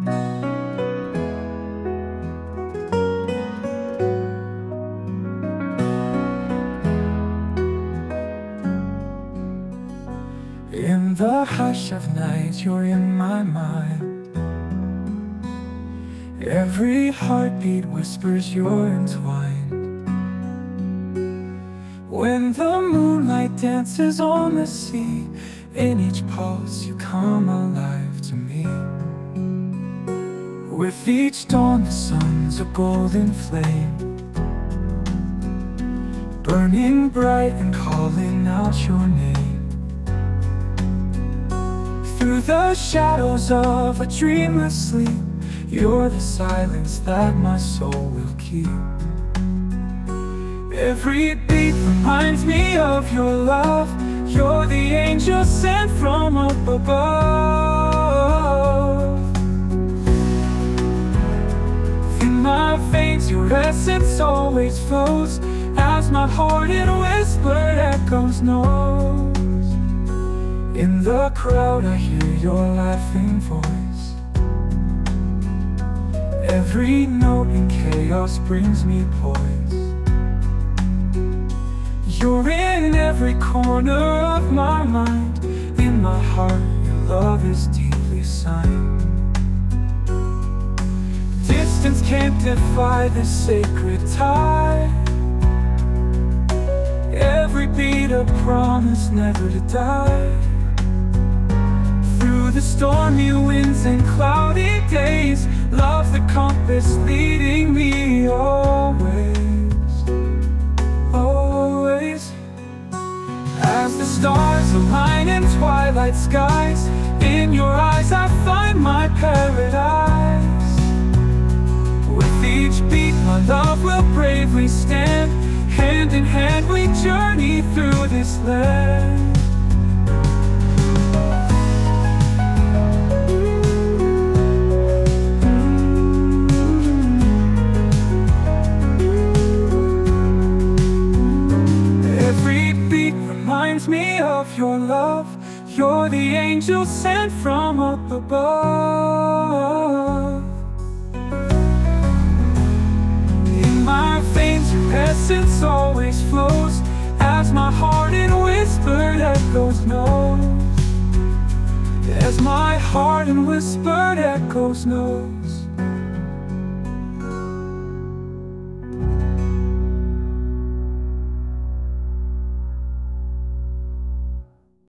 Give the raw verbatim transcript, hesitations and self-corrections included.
In the hush of night, you're in my mind. Every heartbeat whispers you're entwined. When the moonlight dances on the sea, in each pulse you come alive to me. With each dawn the sun's a golden flame, burning bright and calling out your name. Through the shadows of a dreamless sleep, you're the silence that my soul will keep. Every beat reminds me of your love. You're the angel sent from up above. In my veins your essence always flows, as my heart in whispered echoes knows. In the crowd I hear your laughing voice. Every note in chaos brings me poise. You're in every corner of my mind. In my heart your love is deeply signed. Distance can't defy this sacred tie. Every beat a promise never to die. Through the stormy winds and cloudy days, love the compass leading me always, always. As the stars align in twilight skies, in your eyes I find my paradise. With each beat my love will bravely stand. Hand in hand we journey through this land. Reminds me of your love. You're the angel sent from up above. In my veins your essence always flows, as my heart in whispered echoes knows. As my heart in whispered echoes knows.